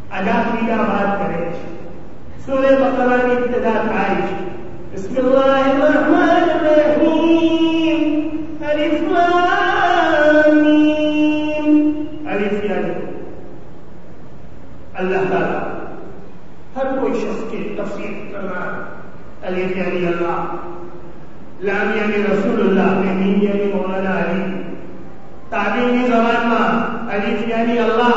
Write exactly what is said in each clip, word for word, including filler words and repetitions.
ادا کیدا بات کرے سورہ بقرہ کی ابتدا آئی بسم اللہ الرحمن الرحیم الف لام میم الف یعنی اللہ تعالی ہر کوئی شخص کی تفسیر کرنا الف یعنی اللہ لام یعنی رسول اللہ میم یعنی مولانا علی تعلیمی زبان میں الف یعنی اللہ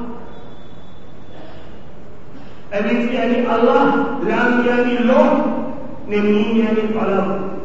الف یعنی اللہ لام یعنی لوح میم یعنی قلم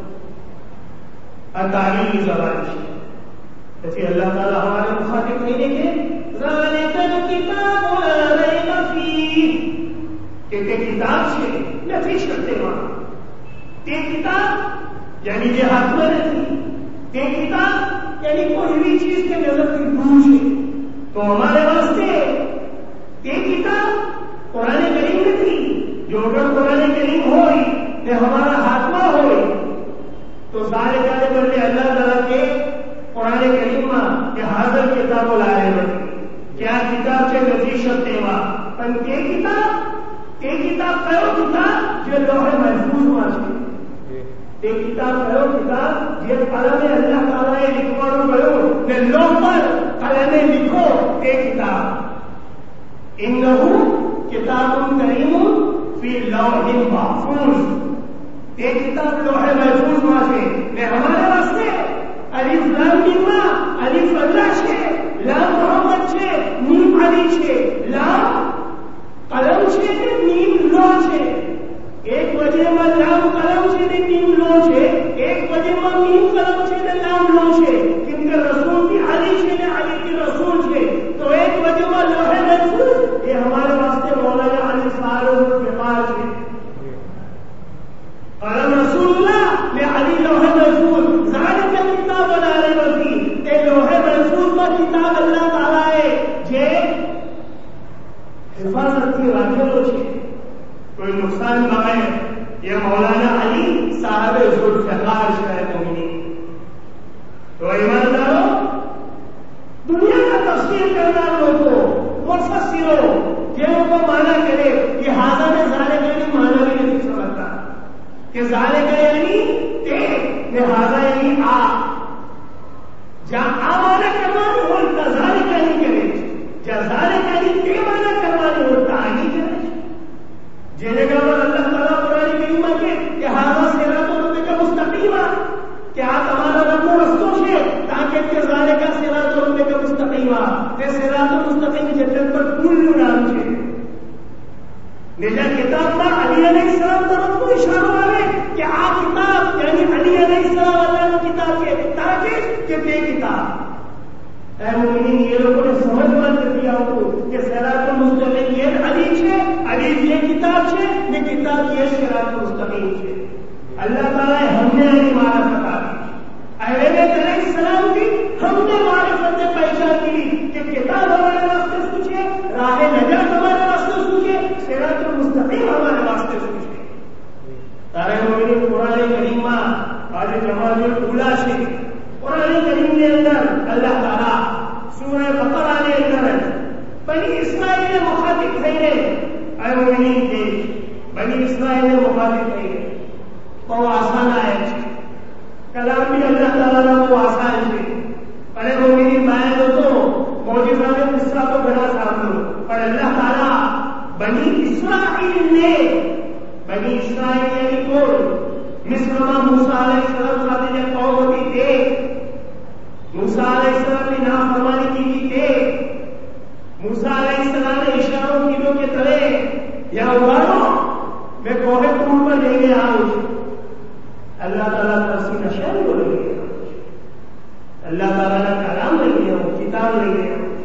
تعلیمی زبان جیسے اللہ تعالیٰ ہمارے مخاطب نہیں دیکھے ذالک الکتاب لا ریب فیہ کہ کتاب سے نفی کرتے وہاں تے کتاب یعنی یہ ہاتھ میں رہتی تے کتاب یعنی کوئی بھی چیز کے نظر کی بوجھ ہے تو ہمارے واسطے یہ کتاب قرآن کریم میں تھی جو اگر قرآن کریم ہوئی نے ہمارا ہاتھما ہوئی تو سارے جانے بندے اللہ تعالیٰ کے قرآن کریم میں یہ حاضر کتاب لا رہے بندے کیا کتاب سے نتیشت دیوا پن یہ کتاب یہ کتاب کہو کتاب جو لوح محفوظ ہوا ہے یہ کتاب کہو کتاب یہ قلم اللہ تعالیٰ نے لکھواڑو گئو کہ لوگ پر قلم لکھو یہ کتاب انہو کتاب کریم فی لوح محفوظ یہ کتاب لوح محفوظ ہوا ہے میں ہمارے واسطے الف لام میم الف اللہ ہے لام محمد ہے میم علی ہے لام قلم ہے میم لوح ہے ایک وجہ میں لام قلم سے میم لوش ہے ایک وجہ میں میم قلم سے لام لوش ہے کیونکہ رسول کی علی سے علی کی رسول سے تو ایک وجہ میں لوح محفوظ یہ ہمارے واسطے مولانا علی ساروں کے پاس ہے قلم رسول اللہ میں علی لوح محفوظ ذالک کتاب لا ریب فیہ یہ لوح محفوظ کا کتاب اللہ تعالی ہے جو حفاظت کی راکھے لوش ہے کوئی نقصان بغیر یہ مولانا علی صاحب ذوالفقار شاہ مومنین تو ایمانداروں دنیا کا تفسیر کرنا لوگوں مفسروں یہ کو مانا کرے یہ حاضر میں ذالک یعنی مانا بھی نہیں سمجھتا کہ ذالک یعنی تے لہذا یعنی آ جہاں آ مانا کروانے ہوتا ذالک یعنی کرے جہاں ذالک یعنی تے مانا کروانے ہوتا آگی کرے جینے کا اللہ تعالیٰ قرآن کریم کے کہ ہاذا صراط ربک مستقیم کہ آپ ہمارا رب رستوں سے تاکہ کہ ذالک صراط ربک مستقیم کہ صراط مستقیم جنت پر پول نام ہے نجا کتاب کا علی علیہ السلام طرف کو اشارہ ہے کہ آپ کتاب یعنی علی علیہ السلام اللہ کی کتاب کے تاکہ کہ یہ کتاب اے مومنین یہ لوگوں نے سمجھ مان دیا ہو کہ صراط مستقیم یہ علی ہے علی یہ کتاب ہے یہ کتاب یہ صراط مستقیم ہے اللہ تعالیٰ ہم نے معرفت دی اہل بیت علیہ السلام کی ہم نے معرفت پہچان دی کہ کتاب ہمارے واسطے کچھ ہے راہ نجات ہمارے واسطے کچھ ہے صراط مستقیم ہمارے واسطے کچھ ہے سارے مومنین قرآن کریم میں آج جماعت الاولیٰ سے قرآن کریم کے اندر اللہ تعالیٰ سورہ بقرہ کے اندر بنی اسرائیل نے مخاطب تھے اے مومنین کے بنی اسرائیل نے مخاطب تھے وہ آسان آئے کلام بھی اللہ تعالیٰ نے وہ آسان تھے اے مومنین مائیں دو تو موجزہ میں قصہ تو بڑا سامنے پر اللہ تعالیٰ بنی اسرائیل نے بنی اسرائیل یعنی کون مصر میں موسیٰ علیہ السلام ساتھ نے قوم ہوتی تھے موسیٰ علیہ السلام نے نافرمانی کی کی تھے موسیٰ علیہ السلام نے اشاروں کیلوں کے تلے یا اگارو میں کوہ طور پر لے گیا ہوں اللہ تعالیٰ کا سی نشان کو لے گیا اللہ تعالیٰ نے کلام لے گیا ہوں کتاب لے گیا ہوں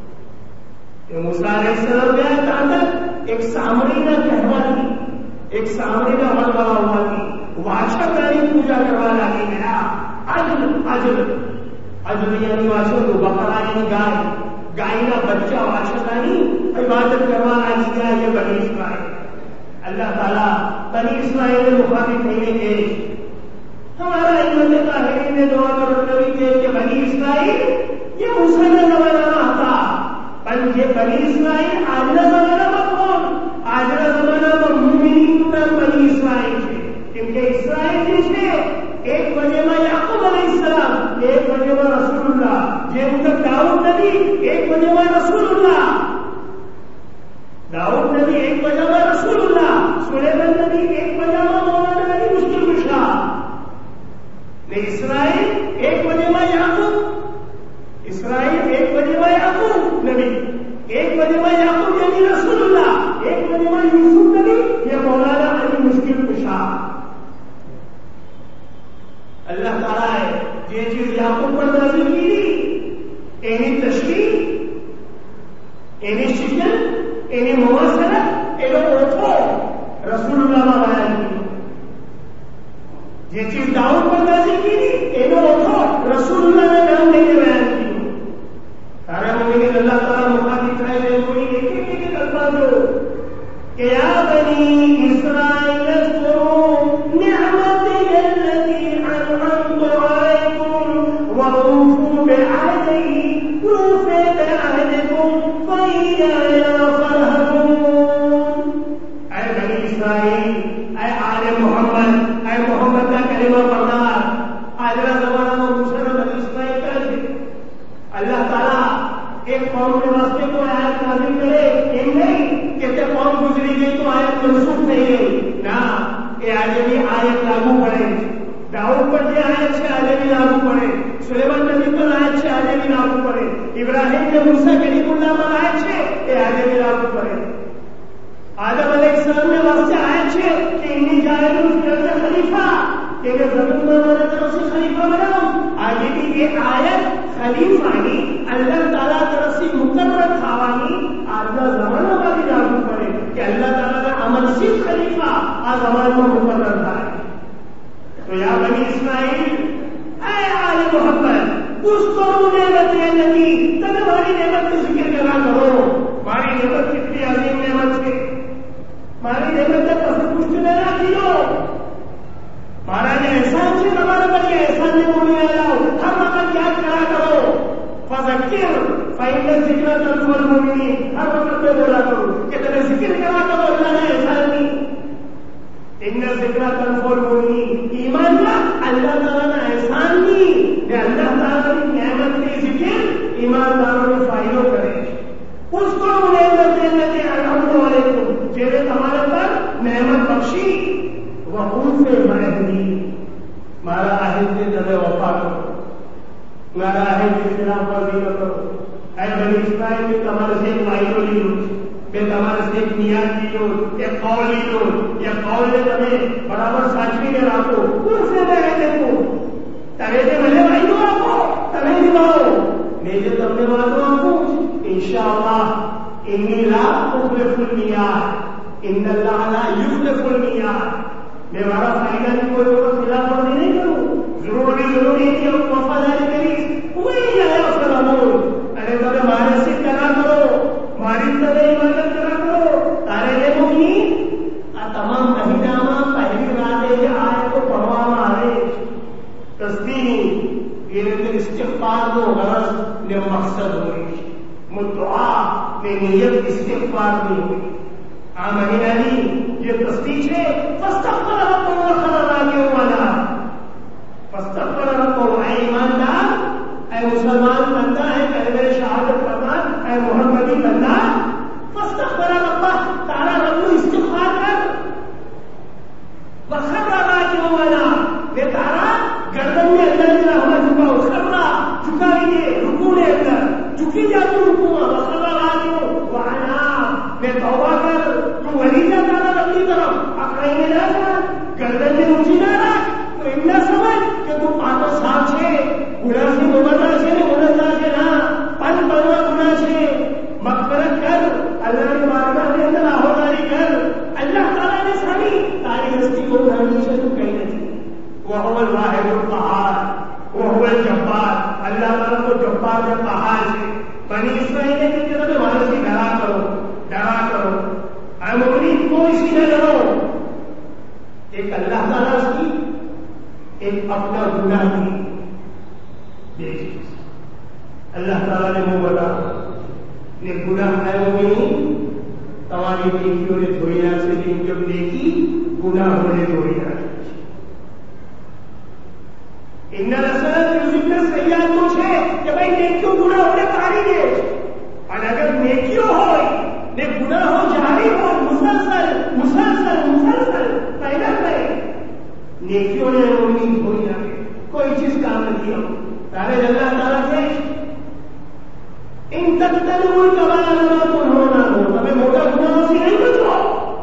موسیٰ علیہ السلام گیا کہاں تک ایک سامری نہ کہوا دی ایک سامری نہ حل والا ہوا تھی واچا کاری پوجا کروا لگی میرا عجل عجل عجل یعنی واچا تو بقرہ یعنی گائے گائے کا بچہ واچا کاری عبادت کروا لگی گیا یہ بنی اسرائیل اللہ تعالیٰ بنی اسرائیل نے مخاطب نہیں تھے ہمارا امت طاہرین نے دعا کر رکھی تھے کہ بنی اسرائیل یہ موسیٰ کا زمانہ تھا پر یہ بنی اسرائیل آج کا زمانہ یہ مطلب داؤد نبی ایک وجہ میں رسول اللہ، داؤد نبی ایک وجہ میں رسول اللہ، سلیمان نبی ایک وجہ میں مولانا علی مشکل کشا، اسرائیل ایک وجہ میں یعقوب، اسرائیل ایک وجہ میں یعقوب نبی، ایک وجہ میں یعقوب یعنی رسول اللہ، ایک وجہ میں یوسف نبی یا مولانا علی مشکل کشا۔ اللہ تعالیٰ ہے یہ چیز یعقوب پر نازل کی تھی، اینی تشریح، اینی شکل، اینی مواصلت، اینو اوٹھو رسول اللہ میں بیان کی۔ یہ چیز داؤد پر نازل کی تھی، اینو اوٹھو رسول اللہ نے نام لے کے بیان کی۔ سارے مومنین اللہ تعالیٰ مخاطب ہے کوئی ایک ایک ایک الفاظ ہو کہ یا بنی اسرائیل اذکروا نعمتی التي انعمت علیکم واوفوا بعہدی اوف بعہدکم فإیایا فرحبون۔ اے بنی اسرائیل، اے آل محمد، اے محمد کا کلمہ پڑھنا، آجرا زمانہ میں دوسرا بنی اسرائیل کا اللہ تعالیٰ ایک قوم کے واسطے کو آیت نازل کرے، یہ نہیں کہ تے قوم گزری گئی تو آیت منسوخ نہیں گئی، نہ یہ آگے بھی آیت لاگو پڑے، داؤد پر یہ آیت سے آگے بھی لاگو پڑے، سلیمان نبی پر آیت سے آگے بھی لاگو پڑے، ابراہیم کے موسیٰ کلیم اللہ پر آیت سے یہ آگے بھی لاگو پڑے، آدم علیہ السلام کے واسطے آیت سے کہ انی جاعل فی الارض خلیفہ، کہ میں زمین میں ہمارے طرف سے خلیفہ بناؤں، آگے بھی یہ آیت خلیفانی اللہ تعالیٰ طرف سے مقرر تھاوانی آدھا زمانہ کا بھی لاگو پڑے کہ اللہ تعالیٰ کا عمل صرف خلیفہ آ زمان میں مقرر تھا۔ تو یا بنی اسماعیل، اے آل محمد، اس کو نعمت ہے نبی تب ہماری نعمت کا ذکر کرا کرو، ہماری نعمت کتنی عظیم نعمت ہے، ہماری نعمت کا پسند کچھ نہ کیو، مہاراج احسان سے ہمارے پر یہ احسان نے بولے آؤ، ہر وقت یاد کرا کرو، فذکر فإن الذکر تنفع المؤمنین، ہر وقت میں بولا کرو کہ تمہیں ذکر کرا کرو اللہ نے احسان دی، ان الذکر تنفع المؤمنین، ایمان کا اللہ تعالیٰ نے احسان دی کہ اللہ تعالیٰ کی نعمت کے ذکر ایمانداروں میں فائدہ کرے، اس کو نعمت نعمت انعمت علیکم، جنہیں تمہارے پر نعمت بخشی، وقوف بعہدی، مارا عہد کے تمہیں وفا کرو، مارا عہد کے خلاف ورزی نہ کرو، اے بنی اسرائیل میں تمہارے سے ایک وعدہ لیو، میں تمہارے سے ایک نیت لیو، ایک قول لیو، یہ قول نے تمہیں برابر سانچوی میں رکھو، وقوف بعہدکم، تمہیں سے ملے وعدہ رکھو، تمہیں نبھاؤ، میں جو تم نے وعدہ رکھو، انشاءاللہ انی لا اخلف المیعاد، ان اللہ لا یخلف المیعاد، میں ہمارا فائدہ نہیں کوئی کو خلاف ورزی نہیں کروں، ضرور بھی ضروری ہے کہ ہم وفاداری کری، وہی جائے فرمون، ارے تمہیں ہمارے سے کرا کرو، ہماری طرح عبادت کرا کرو، تارے مومنین تمام احکامہ پہلی رات یہ آیت کو پڑھوا مارے تصدیق یہ استغفار کو غرض نے مقصد ہوئی، مدعا میں نیت استغفار نہیں ہوئی، آمین علی یہ تصدیق ہے، فاستغفر ربہ وخر راکعا، فاستغفر ربہ، اے ایماندار، اے مسلمان بندہ، اے کلمہ شہادت پڑھنا، اے محمدی بندہ، فاستغفر ربہ، تارا رب کو استغفار کر، وخر راکعا، یہ تارا گردن میں اللہ کی رحمت جھکاؤ، خبرہ جھکا لیجیے، رکوع نے اندر جھکی جاتی رکوع، وخر راکعا وعنا، میں توبہ کر، تو ولی جا تعالیٰ اپنی طرف اکڑائی میں نہ جا، گردن میں اونچی نہ رکھ، تو ان نہ سمجھ کہ تو پانچ سال سے گناہ سے مبرہ سے مبرہ سے نہ پن پنوا گناہ سے مغفرت کر، اللہ نے بارگاہ کے اندر آہواری کر، اللہ تعالیٰ نے ساری تاری ہستی کو بھرنے سے تو کہیں نہیں، وہو الواحد القہار، وہو الجبار، اللہ تعالیٰ کو جبار کا قہار سے بنی اسرائیل نے کہ تمہیں ہمارے سے ڈرا کرو، ڈرا کرو، اے مومنین کو اسی نہ ڈرو، ایک اللہ تعالیٰ کی، ایک اپنا گناہ کی، دیکھیے اللہ تعالیٰ نے وہ بتا نے گناہ ہے مومنین تمہاری نیکیوں نے دھوئی نہ سے دن جب نیکی گناہ ہونے دھوئی نہ ان الحسنات یذہبن السیئات کچھ ہے کہ بھائی نیکیوں پورا ہونے پاری دے اور اگر نیکیوں ہو نے گناہ ہو جاری ہو مسلسل مسلسل مسلسل پہلا پہ نیکیوں نے امید ہوئی نہ کوئی چیز کام نہیں ہو تارے اللہ تعالیٰ سے ان تک تنور کبایا تو ہونا ہو ہمیں موٹا گناہوں سے نہیں بچو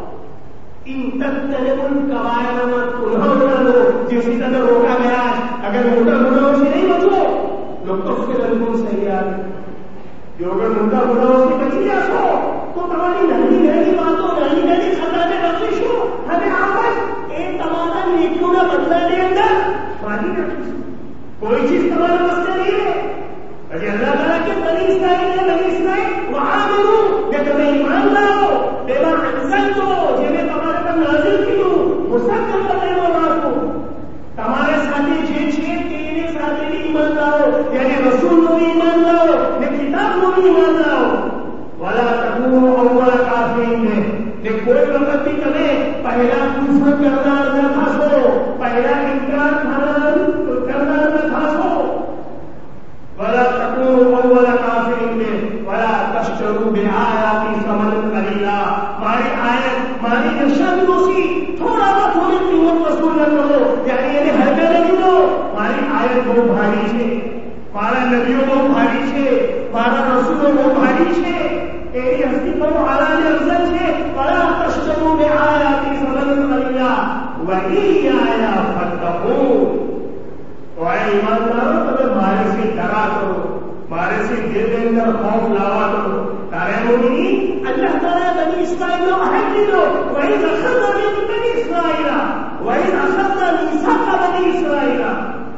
ان تک تنور کبایا تو ہونا ہو جسی طرح روکا گیا اگر موٹا گناہوں سے نہیں بچو لوگ تو اس کے بالکل صحیح آ جو اگر موٹا گناہوں سے بچی جا سو تو تمہاری ننی ننی باتوں ننی ننی خطا میں بخشش ہو ہمیں آپس ایک تمانا نیکیوں کا بدلہ لے اندر مانی رکھی کوئی چیز تمہارے واسطے نہیں ہے اجے اللہ تعالیٰ کے بنی اسرائیل نے بنی اسرائیل وہاں کروں کہ تمہیں ایمان لاؤ بیما انسل کو جنہیں تمہارے پر نازل کی ہوں مسکر کرنے والا کو تمہارے ساتھی چھ چھ تیرے ساتھی بھی ایمان لاؤ یعنی رسول کو بھی ایمان لاؤ یا کتاب کو بھی ایمان لاؤ والا تکونوا اول کافرین ہے کہ کوئی وقت بھی تمہیں پہلا کفر کرنا نہ پھنسو پہلا انکار کرنا نہ پھنسو ولا تكونوا اول كافر به ولا تشتروا بآياتي ثمنا قليلا ہماری آیت ہماری ارشاد دوسری تھوڑا بہت تھوڑی قیمت وصول نہ کرو یعنی یہ ہلکا نہیں دو ہماری آیت بہت بھاری ہے ہمارا نبیوں بہت بھاری ہے ہمارا رسول بہت بھاری ہے ایری ہستی پر اعلیٰ افضل ہے ولا تشتروا بآياتي ثمنا قليلا وإياي فاتقون اور ایمانداروں تمہیں مارے سے ڈرا کرو مارے سے دل کے اندر خوف لاوا کرو تارے مومنین اللہ تعالیٰ بنی اسرائیل کو عہد دے دو وَإِذْ أَخَذْنَا مِن بَنِي إِسْرَائِيلَ وَإِذْ أَخَذْنَا مِيثَاقَ بَنِي إِسْرَائِيلَ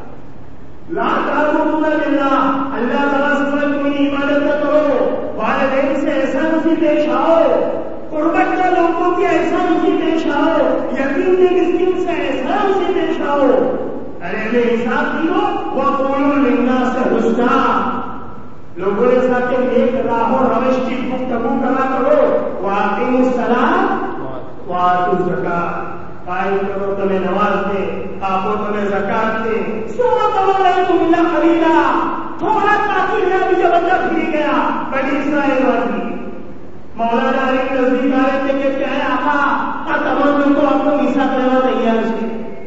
لا تعبدون للہ اللہ تعالیٰ سے کوئی عبادت نہ کرو والدین سے احسان سے پیش آؤ قربت کا لوگوں کے احسان سے پیش آؤ یتیم کے مسکین سے احسان سے پیش آؤ ارے میں حساب کیوں وہ قولوا للناس حسنا لوگوں کے ساتھ نیک راہ و روش کی گفتگو کرا کرو واقعی الصلاۃ وآتوا الزکاۃ قائم کرو تمہیں نماز دے آپ تمہیں زکات دے ثم توليتم الا قليلا تھوڑا تاخیر ہے ابھی جب اللہ پھر گیا بنی اسرائیل والی مولانا علی نزدیک آئے تھے کہ کیا ہے آقا اور تمام لوگ کو آپ کو میثاق لینا تیار ہے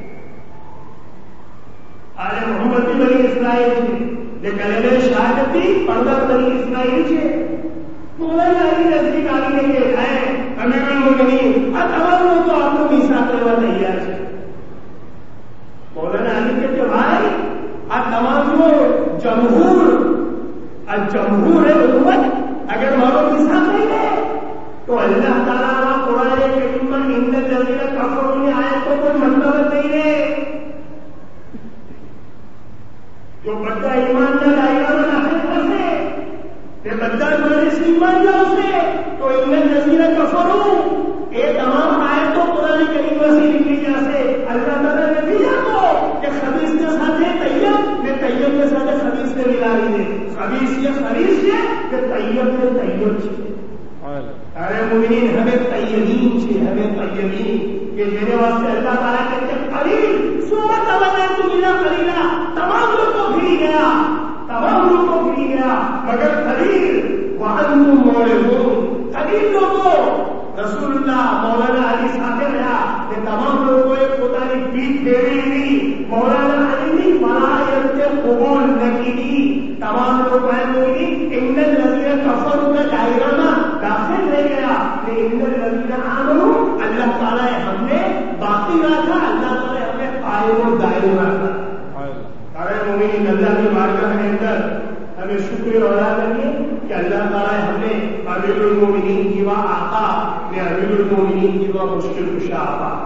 آج محمد بھی بنی اسرائیل تھے لیکن کلمہ شہادت بھی پردہ بنی اسرائیل تھے مولانا علی نزدیک آنے کے لیے آئے امیر المومنین اور تمام لوگ کو آپ کو میثاق لینا تیار ہے مولانا علی کے جو بھائی اور تمام لوگ جمہور اور جمہور حکومت اگر مانو میثاق نہیں ہے تو اللہ تعالیٰ قرآن کریم میں ان الذین کفروا میں آئے تو کوئی مطلب نہیں ہے جو بندہ ایمان نہ لائے گا وہ نافرمان ہے کہ بندہ تمہارے سے ایمان نہ اسے تو ان الذین کفروا یہ تمام آیت تو قرآن کریم سے لکھی جا سے اللہ تعالیٰ نے دیا تو کہ خبیث کے ساتھ طیب نے طیب کے ساتھ خبیث سے ملا دے خبیث یہ خبیث ہے کہ طیب نے طیب سے ارے مومنین ہمیں طیبین سے ہمیں طیبین کہ میرے واسطے اللہ تعالیٰ کہتے ہیں قلیل ثم توليتم الا قليلا تمام لوگ کو پھری گیا تمام لوگ کو پھری گیا مگر قلیل وانتم معرضون قلیل لوگوں رسول اللہ مولانا علی صاحب رہا کہ تمام لوگوں کو ایک خدا نے پیٹ پھیری ہوئی مولانا علی نے ولایت کے قبول نہ کی تمام لوگ ہوئی ان الذین کفروا کا دائرہ میں داخل رہ گیا کہ ان الذین آمنوا اللہ تعالیٰ ہم نے باقی رکھا اللہ تعالیٰ ہم نے قائم و دائم رکھا ارے مومنین اللہ کی بارگاہ کے اندر ہمیں شکر ادا کریے کہ اللہ تعالیٰ ہم نے امیر المومنین کی وہ آقا نے امیر المومنین کی وہ مشکل کشا آقا